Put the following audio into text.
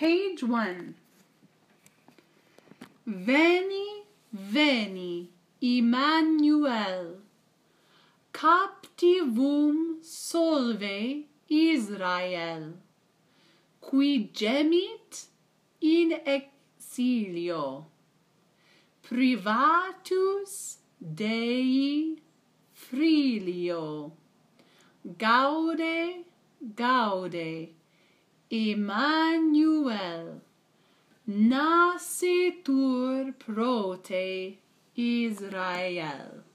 Page 1. Veni, veni, Emmanuel, captivum solve Israel, qui gemit in exilio, privatus Dei Filio. Gaude, gaude, Emmanuel, nascitur pro te Israel.